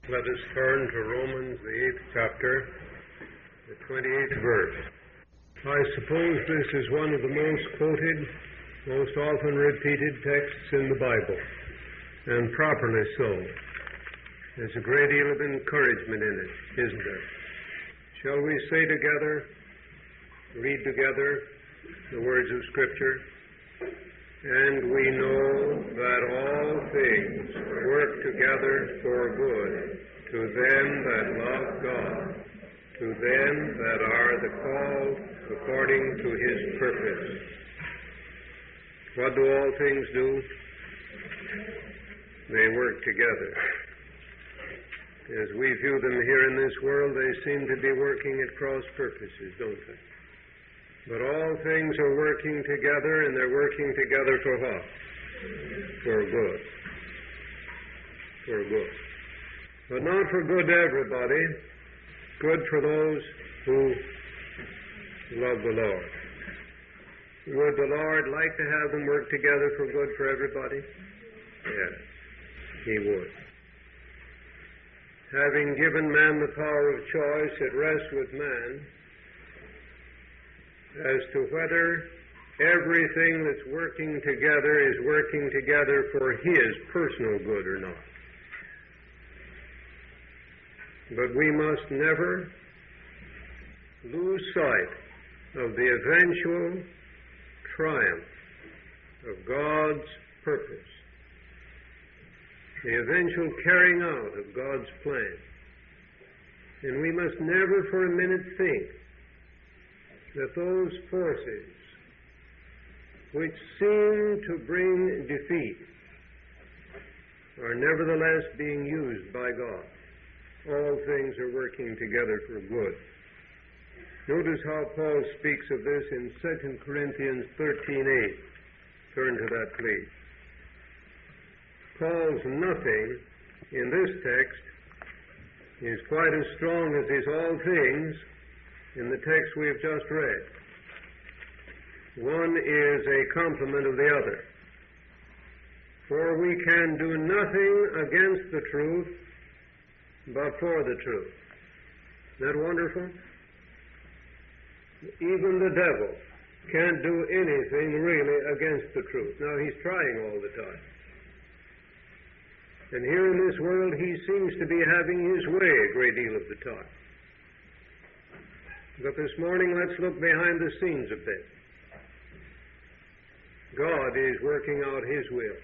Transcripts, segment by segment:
Let us turn to Romans, the 8th chapter, the 28th verse. I suppose this is one of the most quoted, most often repeated texts in the Bible, and properly so. There's a great deal of encouragement in it, isn't there? Shall we say together, read together the words of Scripture? And we know that all things work together for good to them that love God, to them that are the called according to His purpose. What do all things do? They work together. As we view them here in this world, they seem to be working at cross purposes, don't they? But all things are working together, and they're working together for what? For good. For good. But not for good to everybody. Good for those who love the Lord. Would the Lord like to have them work together for good for everybody? Yes, He would. Having given man the power of choice, it rests with man as to whether everything that's working together is working together for his personal good or not. But we must never lose sight of the eventual triumph of God's purpose, the eventual carrying out of God's plan. And we must never for a minute think that those forces which seem to bring defeat are nevertheless being used by God. All things are working together for good. Notice how Paul speaks of this in 2 Corinthians 13:8. Turn to that, please. Paul's nothing in this text is quite as strong as his all things in the text we have just read. One is a complement of the other. For we can do nothing against the truth, but for the truth. Isn't that wonderful? Even the devil can't do anything really against the truth. Now, he's trying all the time. And here in this world, he seems to be having his way a great deal of the time. But this morning, let's look behind the scenes a bit. God is working out His will.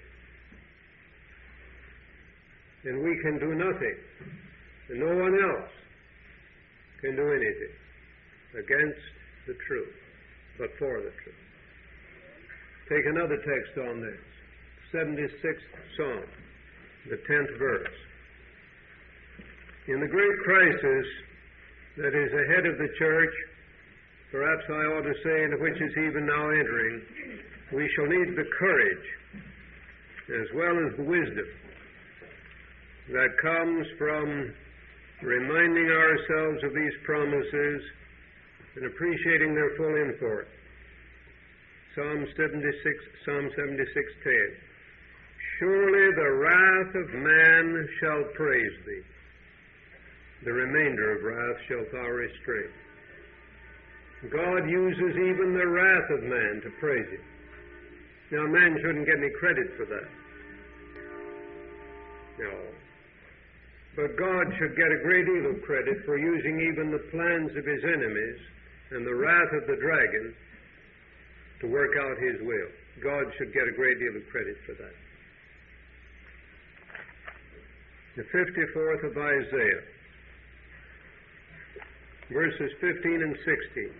And we can do nothing. And no one else can do anything against the truth, but for the truth. Take another text on this. 76th Psalm, the 10th verse. In the great crisis that is ahead of the church, perhaps I ought to say, into which is even now entering, we shall need the courage as well as the wisdom that comes from reminding ourselves of these promises and appreciating their full import. Psalm 76:10. Surely the wrath of man shall praise thee. The remainder of wrath shalt thou restrain. God uses even the wrath of man to praise Him. Now, man shouldn't get any credit for that. No. But God should get a great deal of credit for using even the plans of His enemies and the wrath of the dragon to work out His will. God should get a great deal of credit for that. The 54th of Isaiah, verses 15 and 16.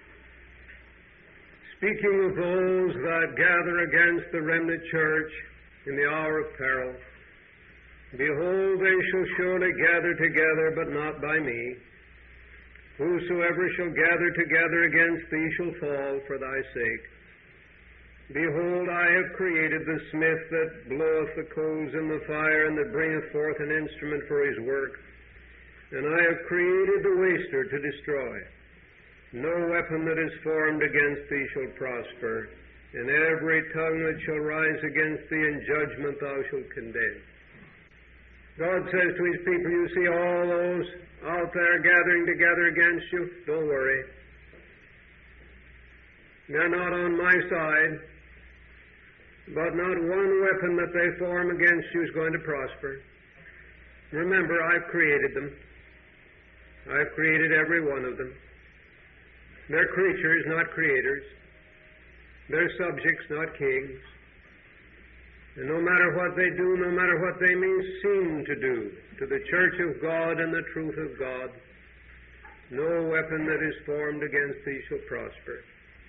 Speaking of those that gather against the remnant church in the hour of peril, behold, they shall surely gather together, but not by me. Whosoever shall gather together against thee shall fall for thy sake. Behold, I have created the smith that bloweth the coals in the fire, and that bringeth forth an instrument for his work. And I have created the waster to destroy. No weapon that is formed against thee shall prosper, and every tongue that shall rise against thee in judgment thou shalt condemn. God says to His people, you see all those out there gathering together against you? Don't worry. They're not on my side, but not one weapon that they form against you is going to prosper. Remember, I've created them. I've created every one of them. They're creatures, not creators. They're subjects, not kings. And no matter what they do, no matter what they may seem to do to the church of God and the truth of God, no weapon that is formed against thee shall prosper.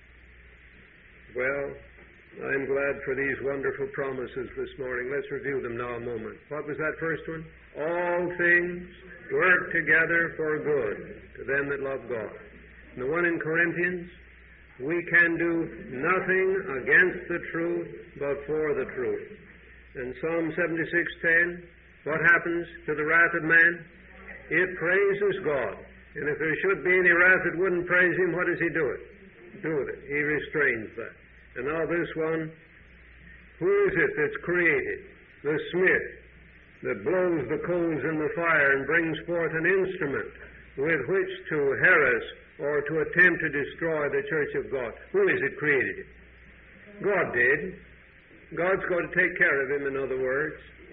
Well, I'm glad for these wonderful promises this morning. Let's review them now a moment. What was that first one? All things work together for good to them that love God. And the one in Corinthians, we can do nothing against the truth but for the truth. In Psalm 76:10, what happens to the wrath of man? It praises God. And if there should be any wrath that wouldn't praise Him, what does He do it? Do with it. He restrains that. And now this one, who is it that's created? The smith that blows the coals in the fire and brings forth an instrument with which to harass or to attempt to destroy the church of God. Who is it created? God did. God's going to take care of him, in other words.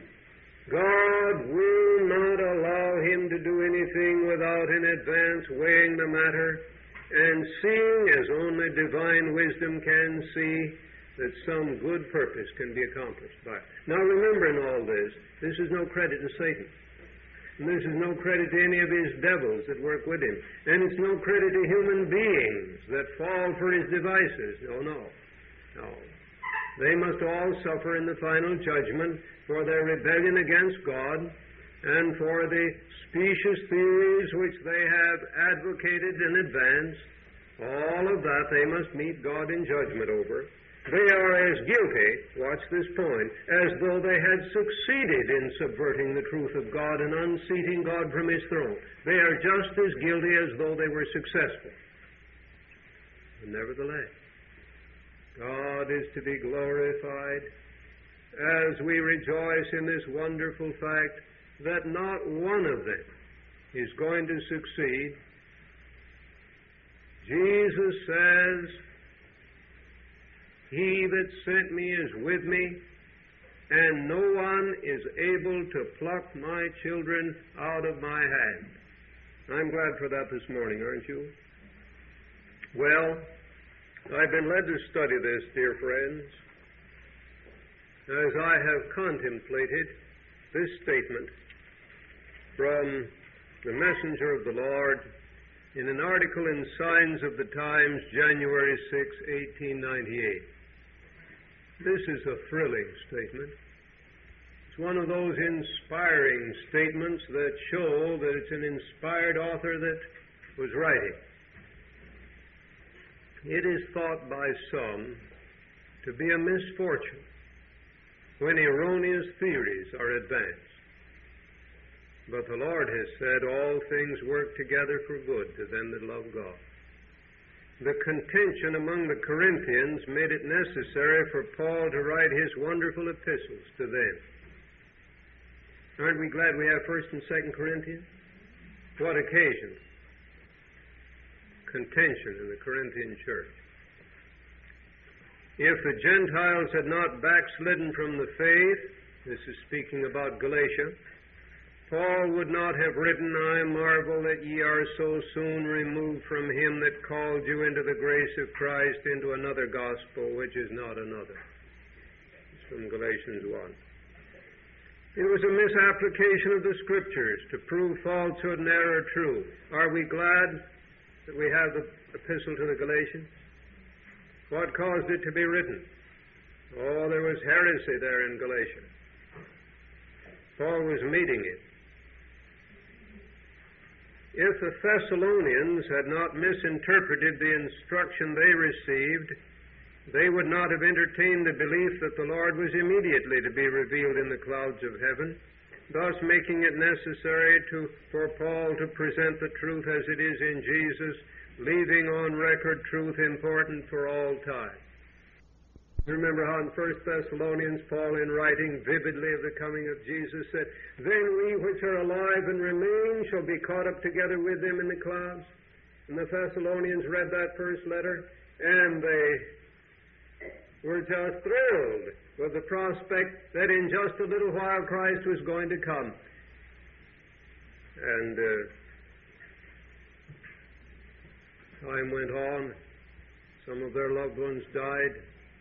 God will not allow him to do anything without in advance weighing the matter and seeing, as only divine wisdom can see, that some good purpose can be accomplished by it. Now remember in all this, this is no credit to Satan. And this is no credit to any of his devils that work with him. And it's no credit to human beings that fall for his devices. No. They must all suffer in the final judgment for their rebellion against God and for the specious theories which they have advocated and advanced. All of that they must meet God in judgment over. They are as guilty, watch this point, as though they had succeeded in subverting the truth of God and unseating God from His throne. They are just as guilty as though they were successful. But nevertheless, God is to be glorified as we rejoice in this wonderful fact that not one of them is going to succeed. Jesus says, He that sent me is with me, and no one is able to pluck my children out of my hand. I'm glad for that this morning, aren't you? Well, I've been led to study this, dear friends, as I have contemplated this statement from the messenger of the Lord in an article in Signs of the Times, January 6, 1898. This is a thrilling statement. It's one of those inspiring statements that show that it's an inspired author that was writing. It is thought by some to be a misfortune when erroneous theories are advanced. But the Lord has said all things work together for good to them that love God. The contention among the Corinthians made it necessary for Paul to write his wonderful epistles to them. Aren't we glad we have 1st and 2nd Corinthians? What occasion? Contention in the Corinthian church. If the Gentiles had not backslidden from the faith, this is speaking about Galatia, Paul would not have written, I marvel that ye are so soon removed from him that called you into the grace of Christ into another gospel, which is not another. It's from Galatians 1. It was a misapplication of the Scriptures to prove falsehood and error true. Are we glad that we have the epistle to the Galatians? What caused it to be written? Oh, there was heresy there in Galatia. Paul was meeting it. If the Thessalonians had not misinterpreted the instruction they received, they would not have entertained the belief that the Lord was immediately to be revealed in the clouds of heaven, thus making it necessary for Paul to present the truth as it is in Jesus, leaving on record truth important for all time. Remember how in 1 Thessalonians, Paul, in writing vividly of the coming of Jesus, said, "Then we which are alive and remain shall be caught up together with them in the clouds." And the Thessalonians read that first letter, and they were just thrilled with the prospect that in just a little while Christ was going to come. And time went on. Some of their loved ones died.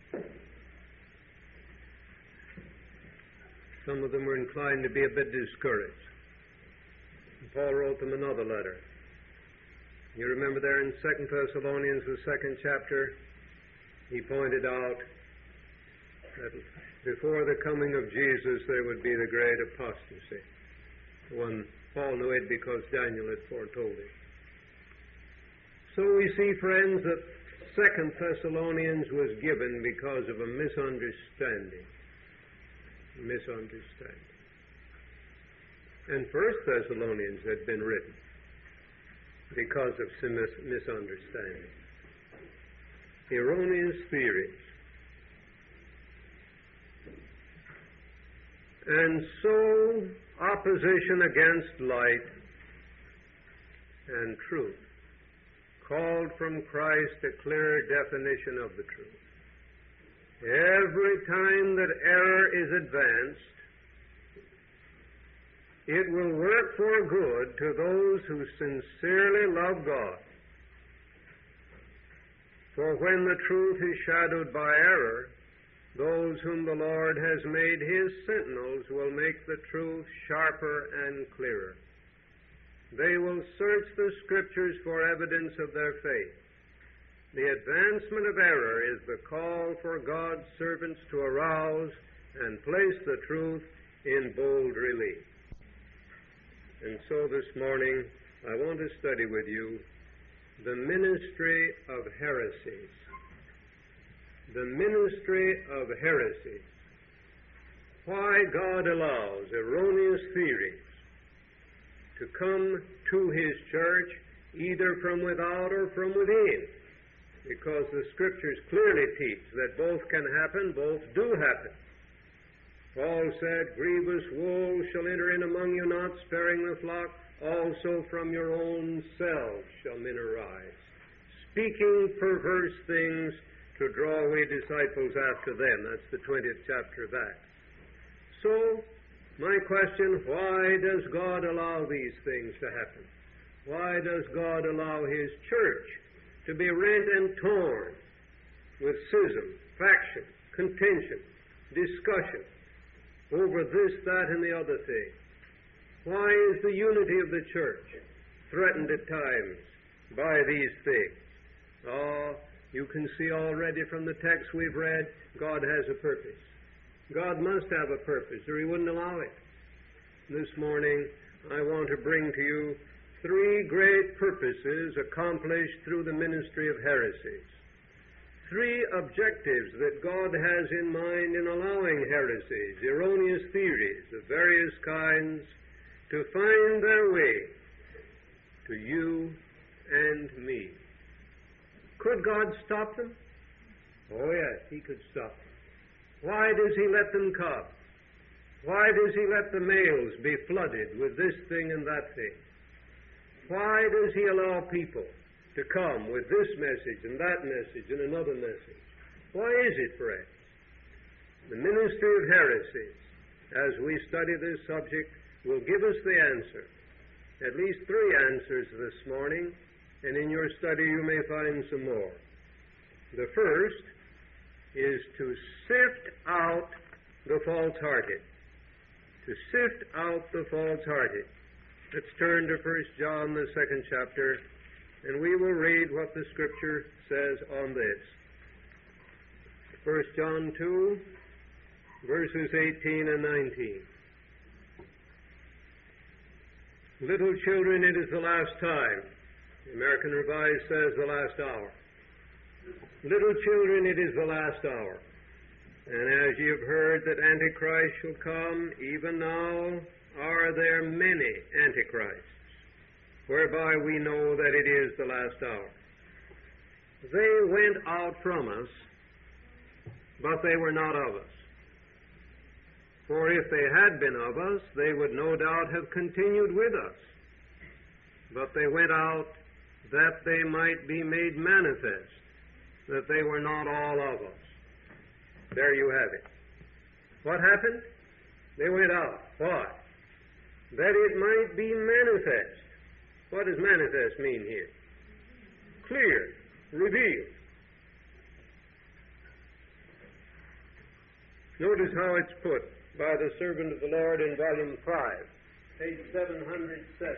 Some of them were inclined to be a bit discouraged. And Paul wrote them another letter. You remember there in 2 Thessalonians, the 2nd chapter, he pointed out that before the coming of Jesus there would be the great apostasy. When Paul knew it because Daniel had foretold it. So we see, friends, that 2 Thessalonians was given because of a misunderstanding. And 1 Thessalonians had been written because of some misunderstanding. Erroneous theories. And so, opposition against light and truth called from Christ a clearer definition of the truth. Every time that error is advanced, it will work for good to those who sincerely love God. For when the truth is shadowed by error, those whom the Lord has made His sentinels will make the truth sharper and clearer. They will search the Scriptures for evidence of their faith. The advancement of error is the call for God's servants to arouse and place the truth in bold relief. And so this morning, I want to study with you the ministry of heresies. The ministry of heresies. Why God allows erroneous theories to come to His church either from without or from within. Because the Scriptures clearly teach that both can happen, both do happen. Paul said, "Grievous wolves shall enter in among you, not sparing the flock. Also from your own selves shall men arise, speaking perverse things to draw away disciples after them." That's the 20th chapter of Acts. So, my question, why does God allow these things to happen? Why does God allow His church to be rent and torn with schism, faction, contention, discussion over this, that, and the other thing? Why is the unity of the church threatened at times by these things? Oh, you can see already from the text we've read, God has a purpose. God must have a purpose, or He wouldn't allow it. This morning, I want to bring to you 3 great purposes accomplished through the ministry of heresies. 3 objectives that God has in mind in allowing heresies, erroneous theories of various kinds, to find their way to you and me. Could God stop them? Oh yes, He could stop them. Why does He let them come? Why does He let the mails be flooded with this thing and that thing? Why does He allow people to come with this message and that message and another message? Why is it, friends? The ministry of heresies, as we study this subject, will give us the answer. At least 3 answers this morning, and in your study you may find some more. The first is to sift out the false-hearted. To sift out the false-hearted. Let's turn to 1 John, the 2nd chapter, and we will read what the Scripture says on this. 1 John 2, verses 18 and 19. Little children, it is the last time. The American Revised says the last hour. Little children, it is the last hour. And as ye have heard that Antichrist shall come, even now are there many Antichrists, whereby we know that it is the last hour. They went out from us but they were not of us. For if they had been of us, they would no doubt have continued with us. But they went out that they might be made manifest, that they were not all of us. There you have it. What happened? They went out. Why? That it might be manifest. What does manifest mean here? Clear, revealed. Notice how it's put by the servant of the Lord in volume 5, page 707.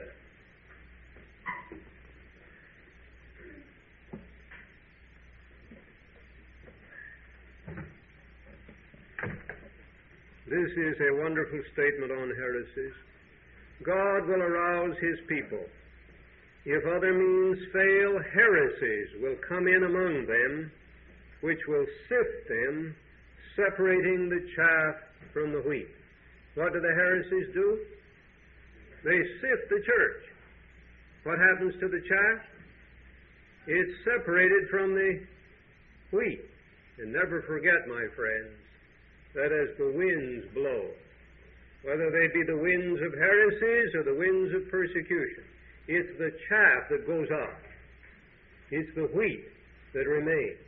This is a wonderful statement on heresies. God will arouse His people. If other means fail, heresies will come in among them, which will sift them, separating the chaff from the wheat. What do the heresies do? They sift the church. What happens to the chaff? It's separated from the wheat. And never forget, my friends, that as the winds blow, whether they be the winds of heresies or the winds of persecution, it's the chaff that goes out. It's the wheat that remains.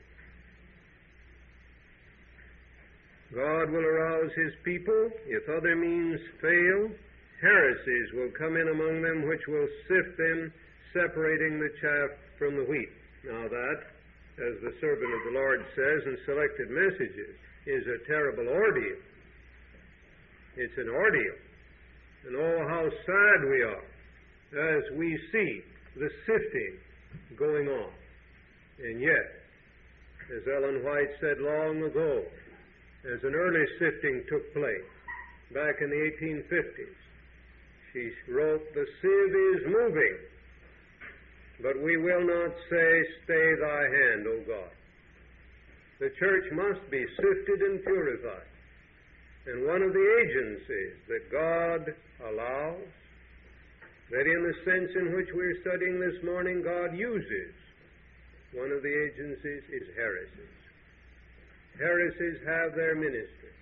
God will arouse His people. If other means fail, heresies will come in among them, which will sift them, separating the chaff from the wheat. Now that, as the servant of the Lord says in Selected Messages, is a terrible ordeal. It's an ordeal. And oh, how sad we are as we see the sifting going on. And yet, as Ellen White said long ago, as an early sifting took place back in the 1850s, she wrote, "The sieve is moving, but we will not say, stay thy hand, O God." The church must be sifted and purified. And one of the agencies that God allows, that in the sense in which we're studying this morning, God uses, one of the agencies is heresies. Heresies have their ministry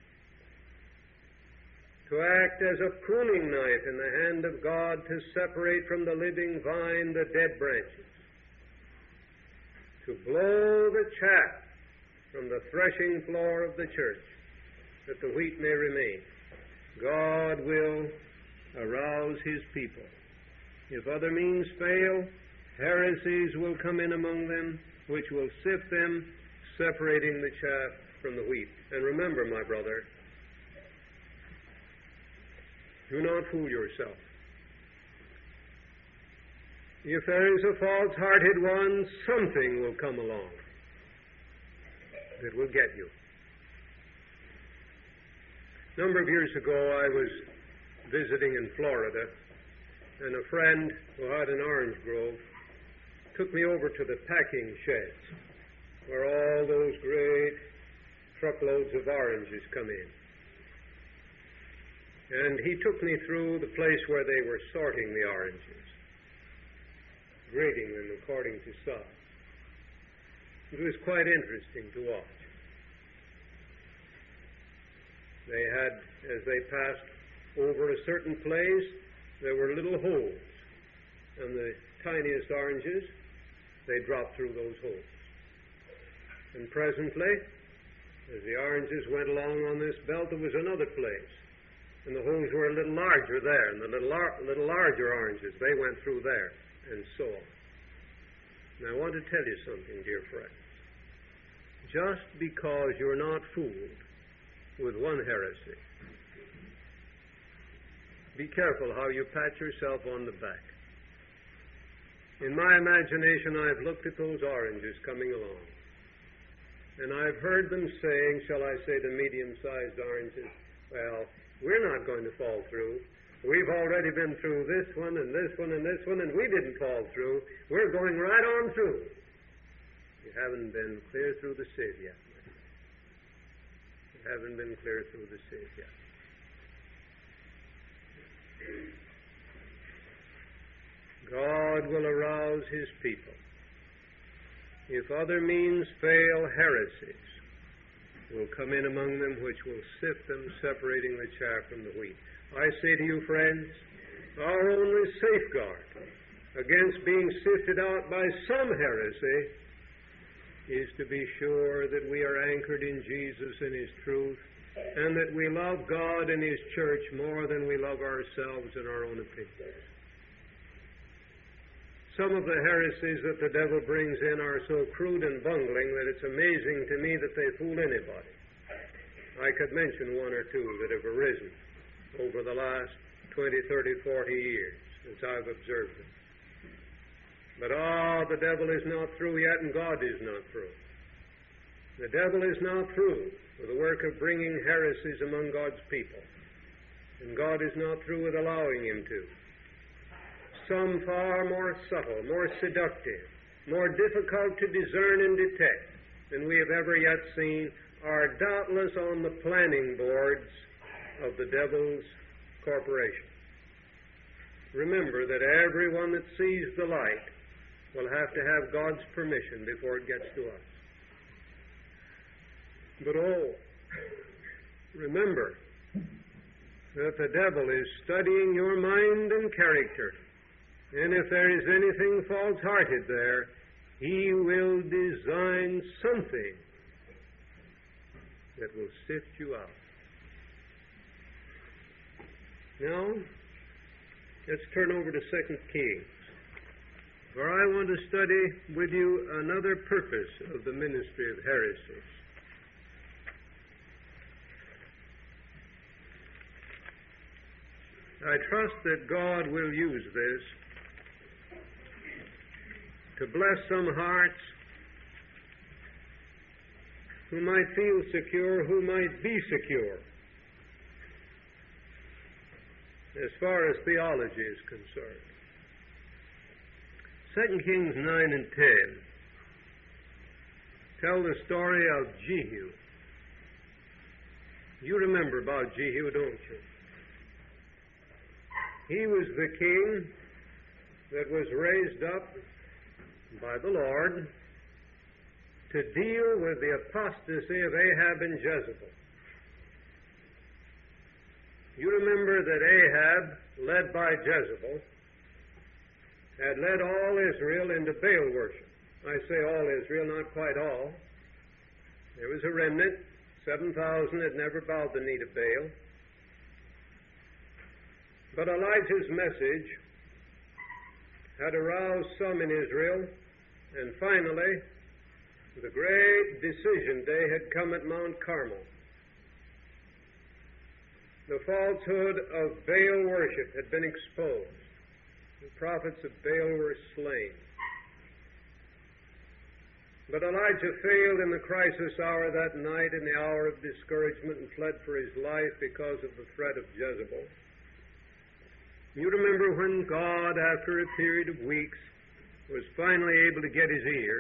to act as a pruning knife in the hand of God to separate from the living vine the dead branches, to blow the chaff from the threshing floor of the church, that the wheat may remain. God will arouse His people. If other means fail, heresies will come in among them, which will sift them, separating the chaff from the wheat. And remember, my brother, do not fool yourself. If there is a false-hearted one, something will come along that will get you. A number of years ago, I was visiting in Florida, and a friend who had an orange grove took me over to the packing sheds where all those great truckloads of oranges come in. And he took me through the place where they were sorting the oranges, grading them according to size. It was quite interesting to watch. They had, as they passed over a certain place, there were little holes. And the tiniest oranges, they dropped through those holes. And presently, as the oranges went along on this belt, there was another place. And the holes were a little larger there. And the little larger oranges, they went through there, and so on. And I want to tell you something, dear friends. Just because you're not fooled with one heresy, be careful how you pat yourself on the back. In my imagination, I've looked at those oranges coming along, and I've heard them saying, shall I say the medium-sized oranges, well, we're not going to fall through. We've already been through this one and this one and this one, and we didn't fall through. We're going right on through. You haven't been clear through the sieve yet. You haven't been clear through the sieve yet. God will arouse His people. If other means fail, heresies will come in among them, which will sift them, separating the chaff from the wheat. I say to you, friends, our only safeguard against being sifted out by some heresy is to be sure that we are anchored in Jesus and His truth, and that we love God and His church more than we love ourselves and our own opinions. Some of the heresies that the devil brings in are so crude and bungling that it's amazing to me that they fool anybody. I could mention one or two that have arisen over the last 20, 30, 40 years since I've observed them. But the devil is not through yet, and God is not through. The devil is not through with the work of bringing heresies among God's people. And God is not through with allowing him to. Some far more subtle, more seductive, more difficult to discern and detect than we have ever yet seen are doubtless on the planning boards of the devil's corporation. Remember that everyone that sees the light will have to have God's permission before it gets to us. But remember that the devil is studying your mind and character. And if there is anything false-hearted there, he will design something that will sift you out. Now, let's turn over to 2 Kings, for I want to study with you another purpose of the ministry of heresies. I trust that God will use this to bless some hearts who might feel secure, who might be secure, as far as theology is concerned. 2 Kings 9 and 10 tell the story of Jehu. You remember about Jehu, don't you? He was the king that was raised up by the Lord to deal with the apostasy of Ahab and Jezebel. You remember that Ahab, led by Jezebel, had led all Israel into Baal worship. I say all Israel, not quite all. There was a remnant, 7,000 had never bowed the knee to Baal. But Elijah's message had aroused some in Israel, and finally, the great decision day had come at Mount Carmel. The falsehood of Baal worship had been exposed. The prophets of Baal were slain. But Elijah failed in the crisis hour that night, in the hour of discouragement, and fled for his life because of the threat of Jezebel. You remember when God, after a period of weeks, was finally able to get his ear.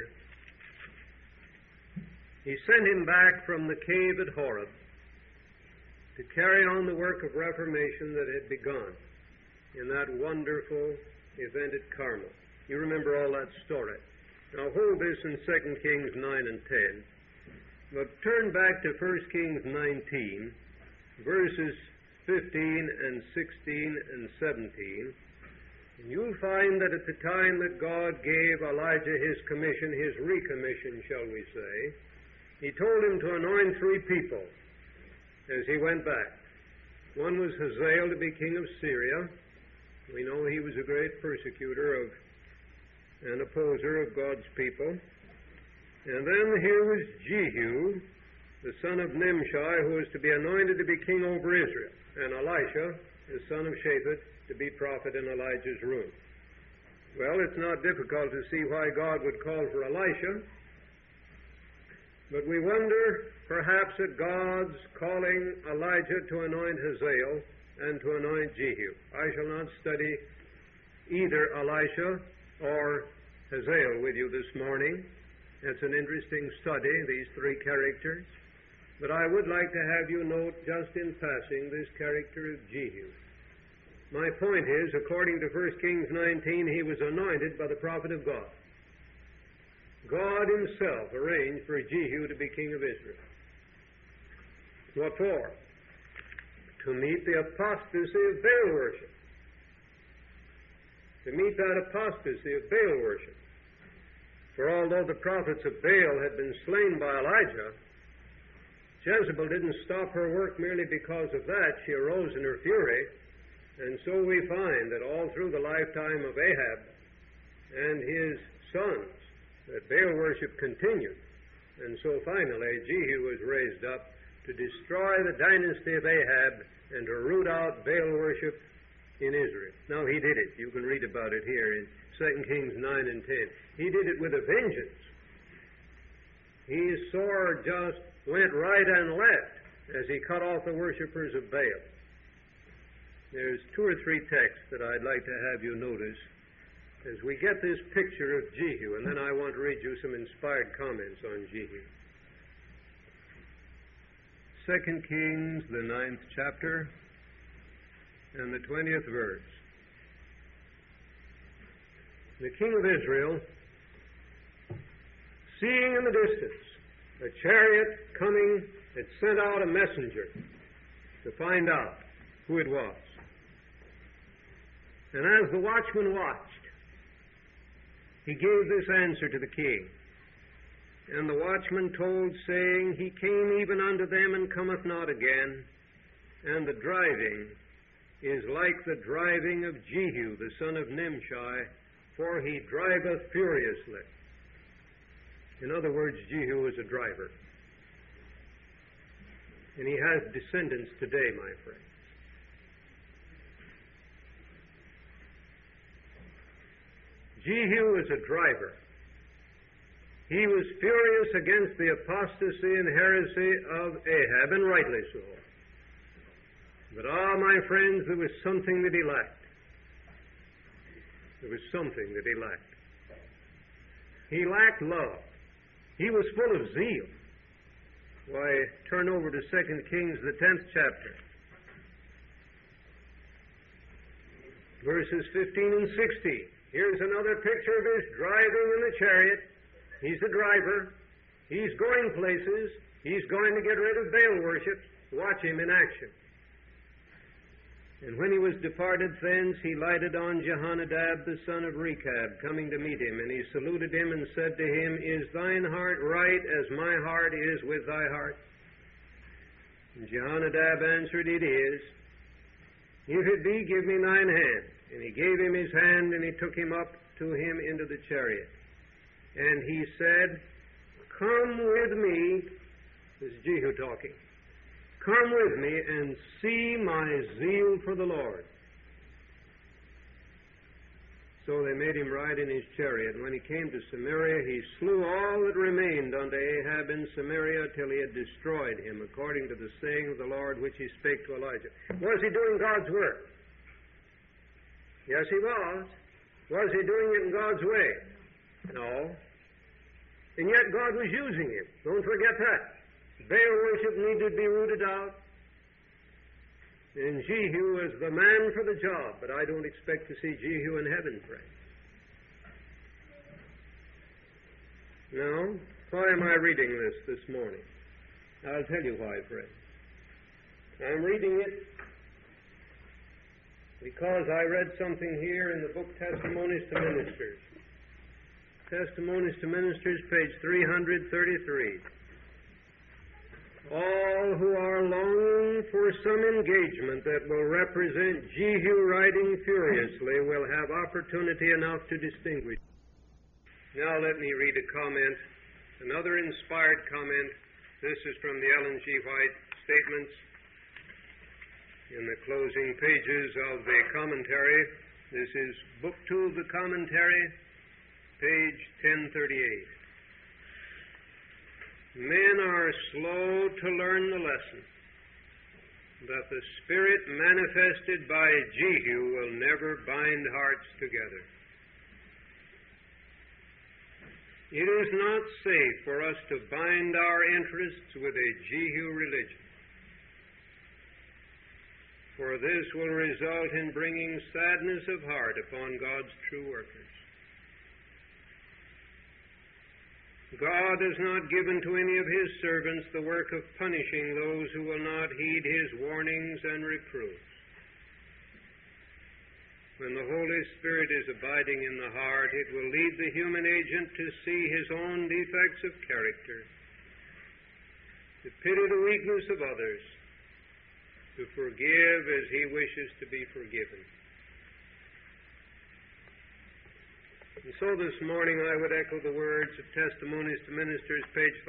He sent him back from the cave at Horeb to carry on the work of reformation that had begun in that wonderful event at Carmel. You remember all that story. Now hold this in 2 Kings 9 and 10. But turn back to 1 Kings 19, verses 15 and 16 and 17, and you'll find that at the time that God gave Elijah his commission, his recommission, shall we say, he told him to anoint 3 people as he went back. One was Hazael to be king of Syria. We know he was a great persecutor of and opposer of God's people. And then here was Jehu, the son of Nimshi, who was to be anointed to be king over Israel, and Elisha, the son of Shaphat, to be prophet in Elijah's room. Well, it's not difficult to see why God would call for Elisha, but we wonder perhaps at God's calling Elijah to anoint Hazael and to anoint Jehu. I shall not study either Elisha or Hazael with you this morning. It's an interesting study, these 3 characters. But I would like to have you note just in passing this character of Jehu. My point is, according to 1 Kings 19, he was anointed by the prophet of God. God himself arranged for Jehu to be king of Israel. What for? To meet the apostasy of Baal worship. To meet that apostasy of Baal worship. For although the prophets of Baal had been slain by Elijah, Jezebel didn't stop her work merely because of that. She arose in her fury, and so we find that all through the lifetime of Ahab and his sons, that Baal worship continued. And so finally, Jehu was raised up to destroy the dynasty of Ahab and to root out Baal worship in Israel. Now, he did it. You can read about it here in 2 Kings 9 and 10. He did it with a vengeance. His sword just went right and left as he cut off the worshippers of Baal. There's 2 or 3 texts that I'd like to have you notice as we get this picture of Jehu, and then I want to read you some inspired comments on Jehu. 2 Kings, the 9th chapter, and the 20th verse. The king of Israel, seeing in the distance a chariot coming, had sent out a messenger to find out who it was. And as the watchman watched, he gave this answer to the king. And the watchman told, saying, He came even unto them, and cometh not again. And the driving is like the driving of Jehu, the son of Nimshi, for he driveth furiously. In other words, Jehu was a driver. And he has descendants today, my friend. Jehu was a driver. He was furious against the apostasy and heresy of Ahab, and rightly so. But, my friends, there was something that he lacked. There was something that he lacked. He lacked love. He was full of zeal. Why, turn over to 2 Kings, the 10th chapter. Verses 15 and 16. Here's another picture of his driving in the chariot. He's the driver. He's going places. He's going to get rid of Baal worship. Watch him in action. And when he was departed thence, he lighted on Jehonadab the son of Rechab, coming to meet him. And he saluted him and said to him, Is thine heart right as my heart is with thy heart? And Jehonadab answered, It is. If it be, give me thine hand. And he gave him his hand, and he took him up to him into the chariot. And he said, Come with me. This is Jehu talking. Come with me and see my zeal for the Lord. So they made him ride in his chariot. And when he came to Samaria, he slew all that remained unto Ahab in Samaria till he had destroyed him, according to the saying of the Lord which he spake to Elijah. Was he doing God's work? Yes, he was. Was he doing it in God's way? No. And yet God was using him. Don't forget that. Baal worship needed to be rooted out. And Jehu was the man for the job, but I don't expect to see Jehu in heaven, friend. Now, why am I reading this morning? I'll tell you why, friend. I'm reading it because I read something here in the book Testimonies to Ministers. Testimonies to Ministers, page 333. All who are longing for some engagement that will represent Jehu riding furiously will have opportunity enough to distinguish. Now let me read a comment, another inspired comment. This is from the Ellen G. White Statements in the closing pages of the commentary. This is Book 2 of the commentary, page 1038. Men are slow to learn the lesson that the Spirit manifested by Jehu will never bind hearts together. It is not safe for us to bind our interests with a Jehu religion, for this will result in bringing sadness of heart upon God's true workers. God has not given to any of His servants the work of punishing those who will not heed His warnings and reproofs. When the Holy Spirit is abiding in the heart, it will lead the human agent to see his own defects of character, to pity the weakness of others, to forgive as he wishes to be forgiven. And so this morning I would echo the words of Testimonies to Ministers, page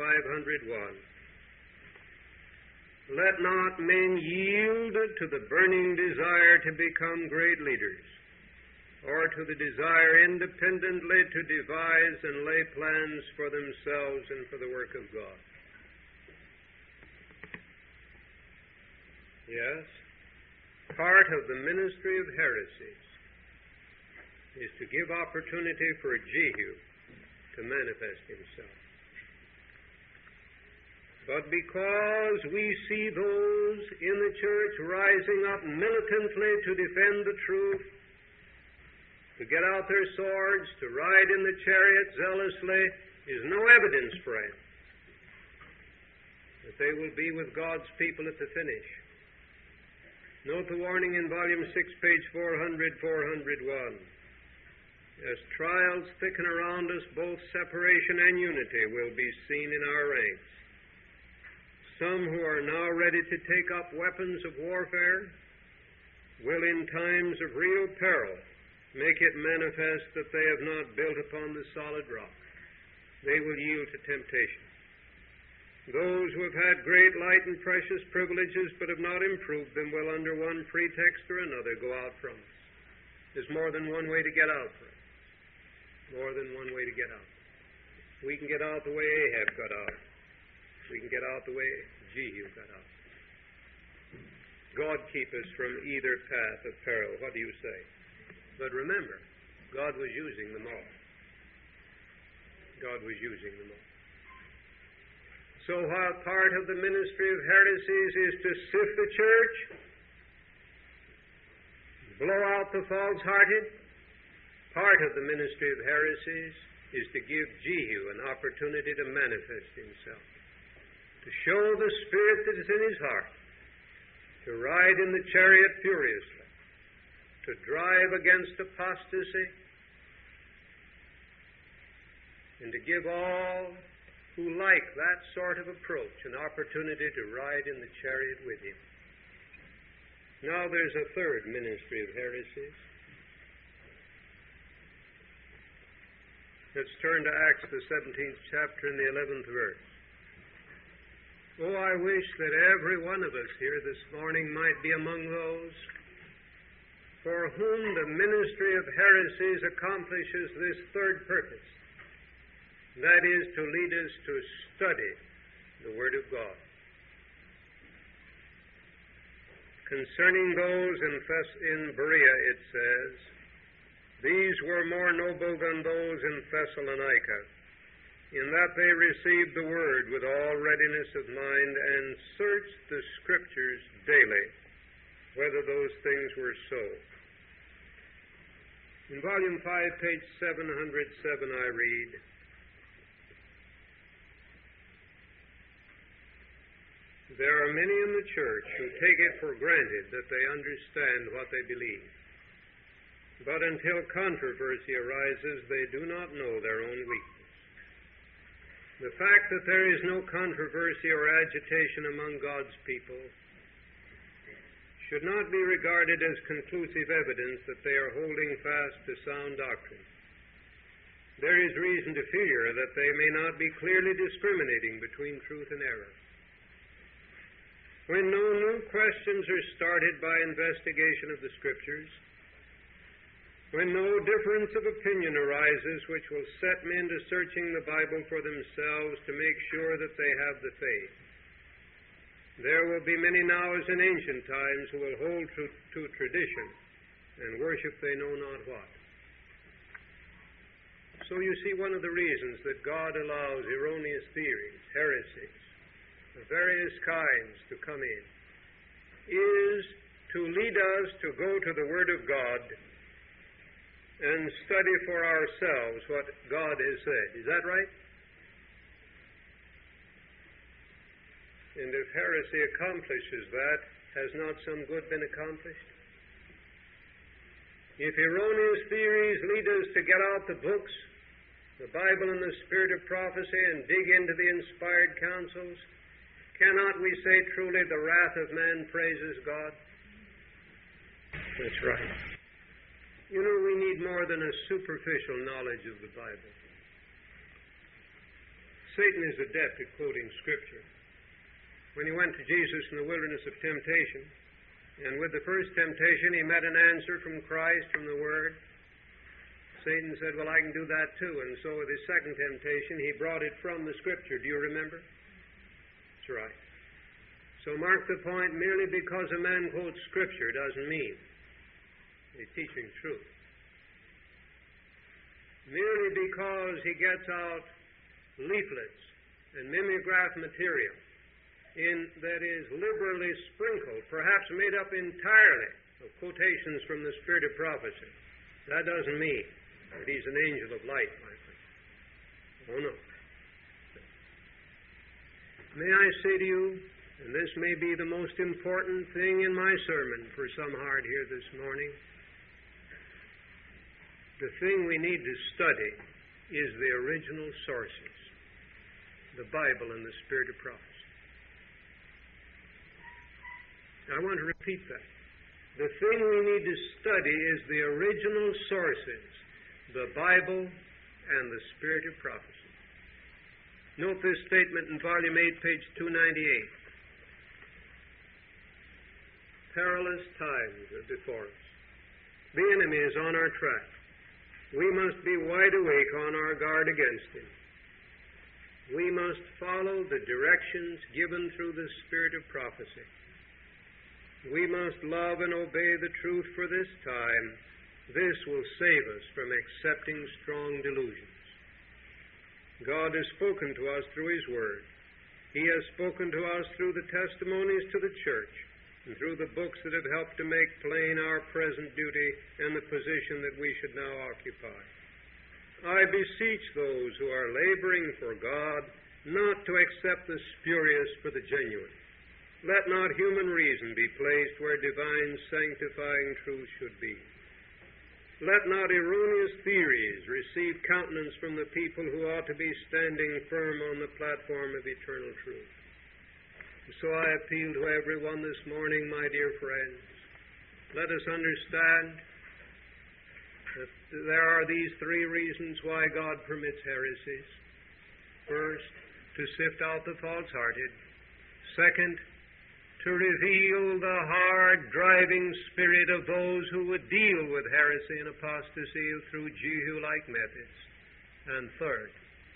501. Let not men yield to the burning desire to become great leaders, or to the desire independently to devise and lay plans for themselves and for the work of God. Yes, part of the ministry of heresies is to give opportunity for Jehu to manifest himself. But because we see those in the church rising up militantly to defend the truth, to get out their swords, to ride in the chariot zealously, is no evidence, friend, that they will be with God's people at the finish. Note the warning in volume 6, page 401. As trials thicken around us, both separation and unity will be seen in our ranks. Some who are now ready to take up weapons of warfare will in times of real peril make it manifest that they have not built upon the solid rock. They will yield to temptation. Those who have had great light and precious privileges but have not improved them will under one pretext or another go out from us. There's more than one way to get out, friends. More than one way to get out. We can get out the way Ahab got out. We can get out the way Jehu got out. God keep us from either path of peril. What do you say? But remember, God was using them all. God was using them all. So while part of the ministry of heresies is to sift the church, blow out the false-hearted, part of the ministry of heresies is to give Jehu an opportunity to manifest himself, to show the spirit that is in his heart, to ride in the chariot furiously, to drive against apostasy, and to give all who like that sort of approach an opportunity to ride in the chariot with him. Now there's a third ministry of heresies. Let's turn to Acts, the 17th chapter and the 11th verse. Oh, I wish that every one of us here this morning might be among those for whom the ministry of heresies accomplishes this third purpose. That is to lead us to study the Word of God. Concerning those in Berea, it says, these were more noble than those in Thessalonica, in that they received the Word with all readiness of mind and searched the Scriptures daily, whether those things were so. In volume 5, page 707, I read, there are many in the church who take it for granted that they understand what they believe. But until controversy arises, they do not know their own weakness. The fact that there is no controversy or agitation among God's people should not be regarded as conclusive evidence that they are holding fast to sound doctrine. There is reason to fear that they may not be clearly discriminating between truth and error. When no new questions are started by investigation of the Scriptures, when no difference of opinion arises which will set men to searching the Bible for themselves to make sure that they have the faith, there will be many now as in ancient times who will hold to tradition and worship they know not what. So you see, one of the reasons that God allows erroneous theories, heresies, of various kinds to come in is to lead us to go to the Word of God and study for ourselves what God has said. Is that right? And if heresy accomplishes that, has not some good been accomplished? If erroneous theories lead us to get out the books, the Bible and the spirit of prophecy, and dig into the inspired counsels, cannot we say truly the wrath of man praises God? That's right. You know, we need more than a superficial knowledge of the Bible. Satan is adept at quoting Scripture. When he went to Jesus in the wilderness of temptation, and with the first temptation he met an answer from Christ, from the Word, Satan said, well, I can do that too. And so with his second temptation, he brought it from the Scripture. Do you remember? That's right. So mark the point, merely because a man quotes Scripture doesn't mean he's teaching truth. Merely because he gets out leaflets and mimeograph material that is liberally sprinkled, perhaps made up entirely of quotations from the spirit of prophecy, that doesn't mean that he's an angel of light, my friend. Oh, no. May I say to you, and this may be the most important thing in my sermon for some heart here this morning, the thing we need to study is the original sources, the Bible and the spirit of prophecy. I want to repeat that. The thing we need to study is the original sources, the Bible and the spirit of prophecy. Note this statement in Volume 8, page 298. Perilous times are before us. The enemy is on our track. We must be wide awake on our guard against him. We must follow the directions given through the spirit of prophecy. We must love and obey the truth for this time. This will save us from accepting strong delusions. God has spoken to us through His Word. He has spoken to us through the testimonies to the church and through the books that have helped to make plain our present duty and the position that we should now occupy. I beseech those who are laboring for God not to accept the spurious for the genuine. Let not human reason be placed where divine sanctifying truth should be. Let not erroneous theories receive countenance from the people who ought to be standing firm on the platform of eternal truth. So I appeal to everyone this morning, my dear friends, let us understand that there are these three reasons why God permits heresies. First, to sift out the false-hearted. Second, to reveal the hard, driving spirit of those who would deal with heresy and apostasy through Jehu-like methods. And third,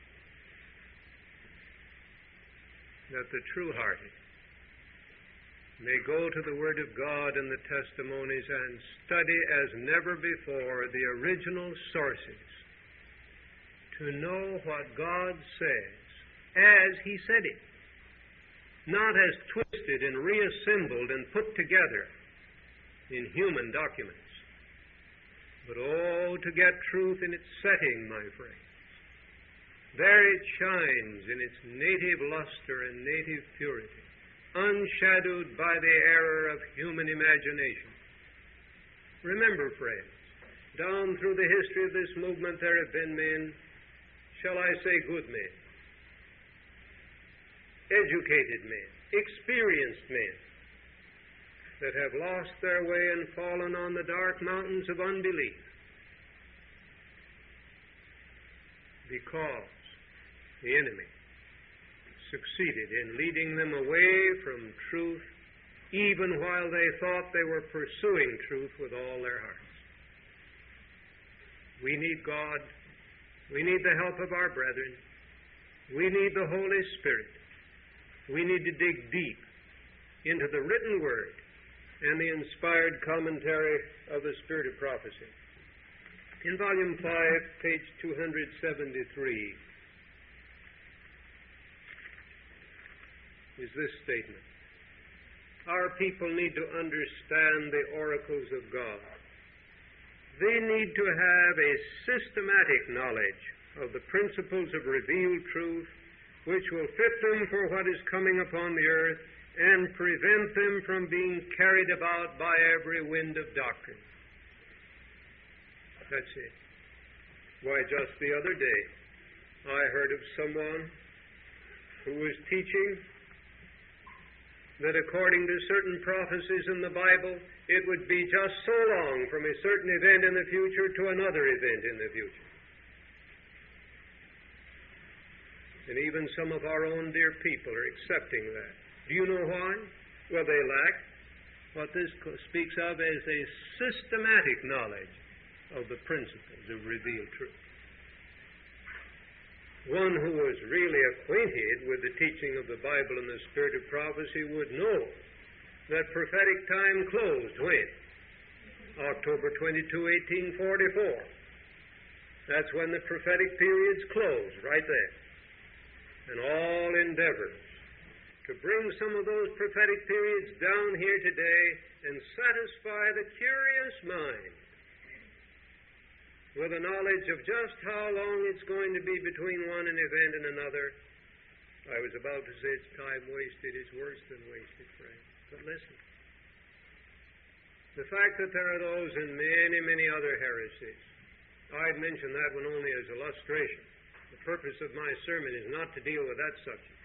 that the true-hearted may go to the Word of God and the testimonies and study as never before the original sources to know what God says as He said it. Not as twisted and reassembled and put together in human documents, but to get truth in its setting, my friends. There it shines in its native luster and native purity, unshadowed by the error of human imagination. Remember, friends, down through the history of this movement there have been men, shall I say good men, educated men, experienced men, that have lost their way and fallen on the dark mountains of unbelief because the enemy succeeded in leading them away from truth even while they thought they were pursuing truth with all their hearts. We need God. We need the help of our brethren. We need the Holy Spirit. We need to dig deep into the written Word and the inspired commentary of the Spirit of Prophecy. In Volume 5, page 273, is this statement. Our people need to understand the oracles of God. They need to have a systematic knowledge of the principles of revealed truth which will fit them for what is coming upon the earth and prevent them from being carried about by every wind of doctrine. That's it. Why, just the other day, I heard of someone who was teaching that according to certain prophecies in the Bible, it would be just so long from a certain event in the future to another event in the future. And even some of our own dear people are accepting that. Do you know why? Well, they lack what this speaks of as a systematic knowledge of the principles of revealed truth. One who was really acquainted with the teaching of the Bible and the spirit of prophecy would know that prophetic time closed when? October 22, 1844. That's when the prophetic periods closed, right there. And all endeavors to bring some of those prophetic periods down here today and satisfy the curious mind with a knowledge of just how long it's going to be between one event and another. I was about to say it's time wasted. It's worse than wasted, friends. But listen. The fact that there are those in many, many other heresies, I'd mention that one only as illustration. The purpose of my sermon is not to deal with that subject.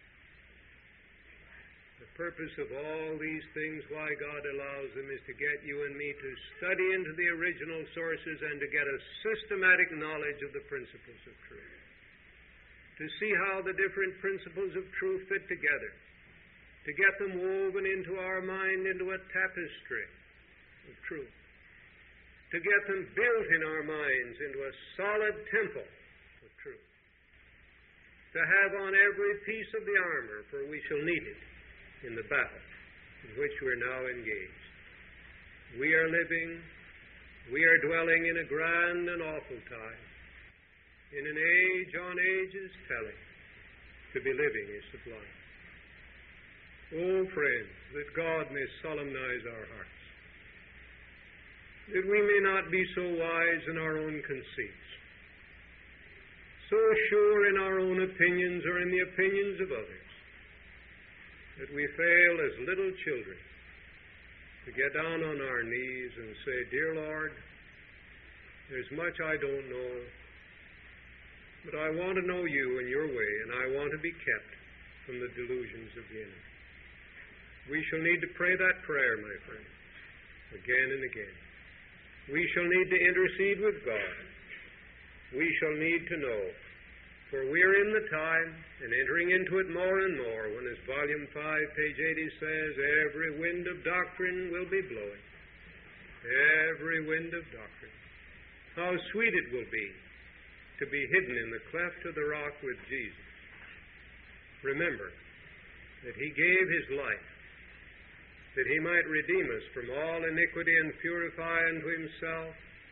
The purpose of all these things, why God allows them, is to get you and me to study into the original sources and to get a systematic knowledge of the principles of truth. To see how the different principles of truth fit together. To get them woven into our mind into a tapestry of truth. To get them built in our minds into a solid temple of truth. To have on every piece of the armor, for we shall need it in the battle in which we're now engaged. We are dwelling in a grand and awful time, in an age on ages telling. To be living is sublime. Oh, friends, that God may solemnize our hearts, that we may not be so wise in our own conceits, so sure in our own opinions or in the opinions of others, that we fail as little children to get down on our knees and say, Dear Lord, there's much I don't know, but I want to know you and your way, and I want to be kept from the delusions of the enemy. We shall need to pray that prayer, my friend, again and again. We shall need to intercede with God. We shall need to know. For we are in the time, and entering into it more and more, when, as Volume 5, page 80 says, every wind of doctrine will be blowing. Every wind of doctrine. How sweet it will be to be hidden in the cleft of the rock with Jesus. Remember that He gave His life, that He might redeem us from all iniquity and purify unto Himself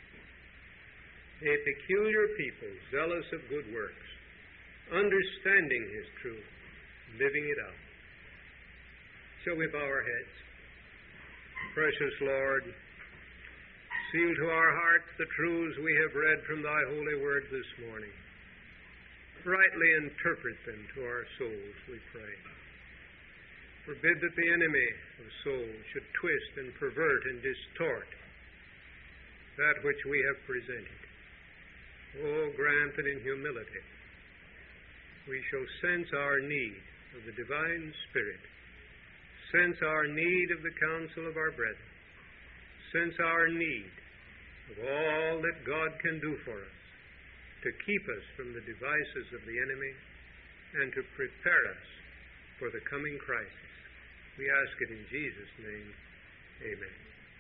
a peculiar people, zealous of good works, understanding His truth, living it out. Shall we bow our heads? Precious Lord, seal to our hearts the truths we have read from Thy holy word this morning. Rightly interpret them to our souls, we pray. Forbid that the enemy of souls should twist and pervert and distort that which we have presented. Oh, grant that in humility we shall sense our need of the divine Spirit, sense our need of the counsel of our brethren, sense our need of all that God can do for us to keep us from the devices of the enemy and to prepare us for the coming crisis. We ask it in Jesus' name. Amen.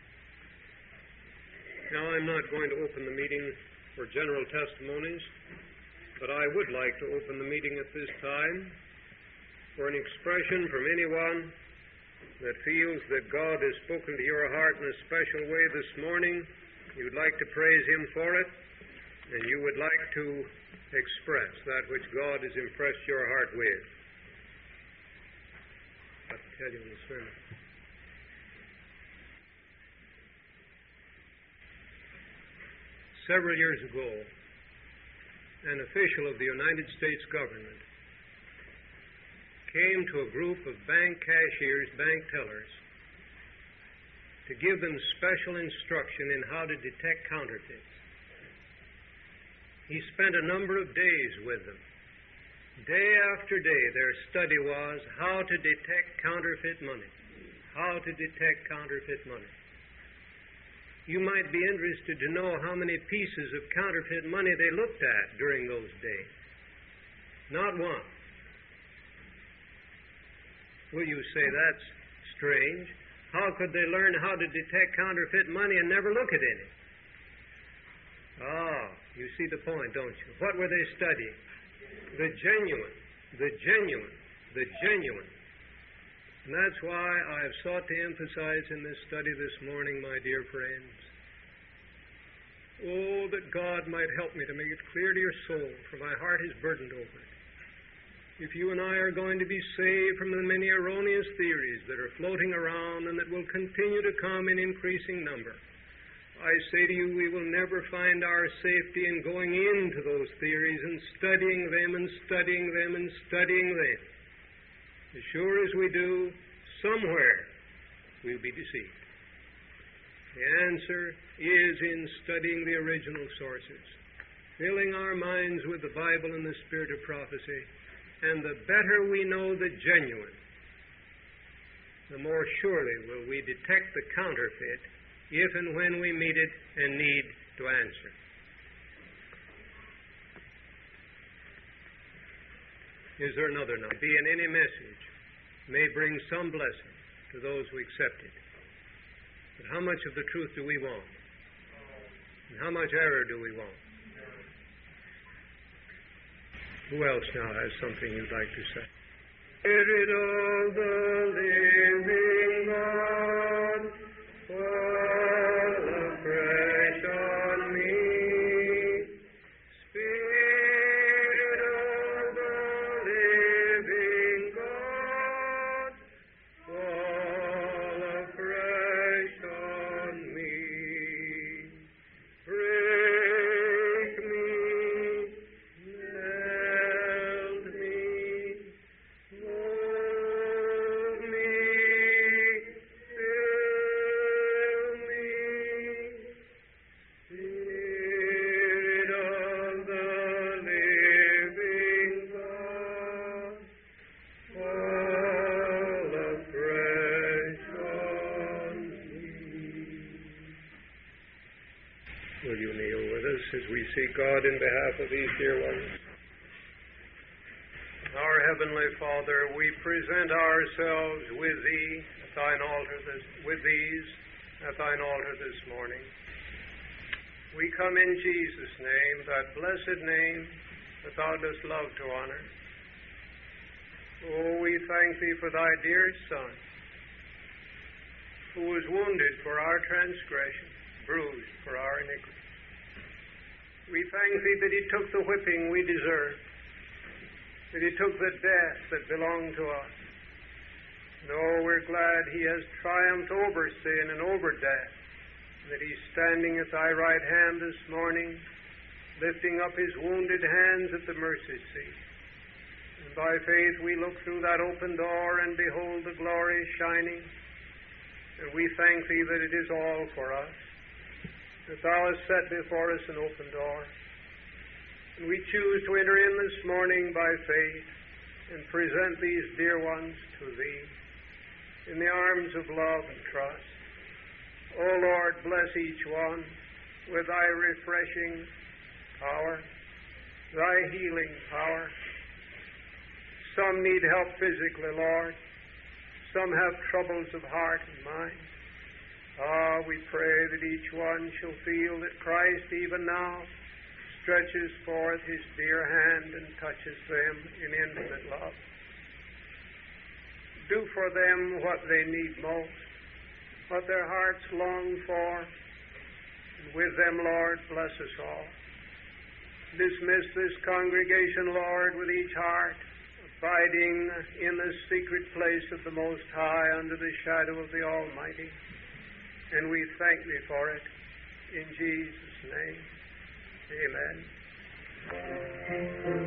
Now, I'm not going to open the meeting for general testimonies, but I would like to open the meeting at this time for an expression from anyone that feels that God has spoken to your heart in a special way this morning. You would like to praise Him for it, and you would like to express that which God has impressed your heart with. I have to tell you in the sermon. Several years ago, an official of the United States government came to a group of bank cashiers, bank tellers, to give them special instruction in how to detect counterfeits. He spent a number of days with them. Day after day, their study was how to detect counterfeit money. How to detect counterfeit money. You might be interested to know how many pieces of counterfeit money they looked at during those days. Not one. Will you say that's strange? How could they learn how to detect counterfeit money and never look at any? Ah, you see the point, don't you? What were they studying? The genuine, the genuine, the genuine. And that's why I have sought to emphasize in this study this morning, my dear friends, oh, that God might help me to make it clear to your soul, for my heart is burdened over it. If you and I are going to be saved from the many erroneous theories that are floating around and that will continue to come in increasing number, I say to you, we will never find our safety in going into those theories and studying them and studying them and studying them. As sure as we do, somewhere we'll be deceived. The answer is in studying the original sources, filling our minds with the Bible and the spirit of prophecy. And the better we know the genuine, the more surely will we detect the counterfeit if and when we meet it and need to answer. Is there another now? Be in any message may bring some blessing to those who accept it. But how much of the truth do we want? And how much error do we want? Who else now has something you'd like to say? Spirit of the living God, fall afresh on me. Spirit of the living God, fall afresh on me. Break me. Will you kneel with us as we seek God in behalf of these dear ones? Our Heavenly Father, we present ourselves with Thee at Thine altar at Thine altar this morning. We come in Jesus' name, that blessed name that Thou dost love to honor. Oh, we thank Thee for Thy dear Son, who was wounded for our transgression, bruised for our iniquity. We thank Thee that He took the whipping we deserved, that He took the death that belonged to us. No, we're glad He has triumphed over sin and over death, and that He's standing at Thy right hand this morning, lifting up His wounded hands at the mercy seat. And by faith we look through that open door and behold the glory shining, and we thank Thee that it is all for us, that Thou hast set before us an open door. And we choose to enter in this morning by faith and present these dear ones to Thee in the arms of love and trust. O Lord, bless each one with Thy refreshing power, Thy healing power. Some need help physically, Lord. Some have troubles of heart and mind. Ah, we pray that each one shall feel that Christ even now stretches forth His dear hand and touches them in infinite love. Do for them what they need most, what their hearts long for, and with them, Lord, bless us all. Dismiss this congregation, Lord, with each heart abiding in the secret place of the Most High under the shadow of the Almighty. And we thank Thee for it. In Jesus' name, amen.